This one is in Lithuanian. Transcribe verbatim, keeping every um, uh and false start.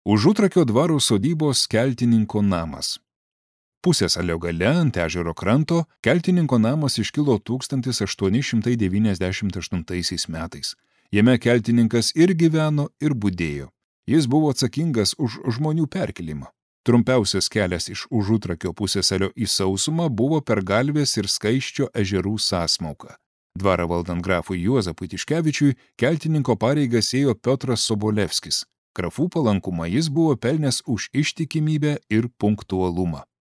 Užutrakio dvaro sodybos keltininko namas. Pusiasalio gale ant ežero kranto keltininko namas iškilo tūkstantis aštuoni šimtai devyniasdešimt aštuntaisiais metais. Jame keltininkas ir gyveno, ir budėjo. Jis buvo atsakingas už žmonių perkelimą. Trumpiausias kelias iš Užutrakio pusiasalio į sausumą buvo per Galvės ir Skaisčio ežerų sąsmauką. Dvarą valdant grafui Juozapui Tiškevičiui keltininko pareigas ėjo Piotras Sobolevskis. Grafų palankumą jis buvo pelnęs už ištikimybę ir punktualumą.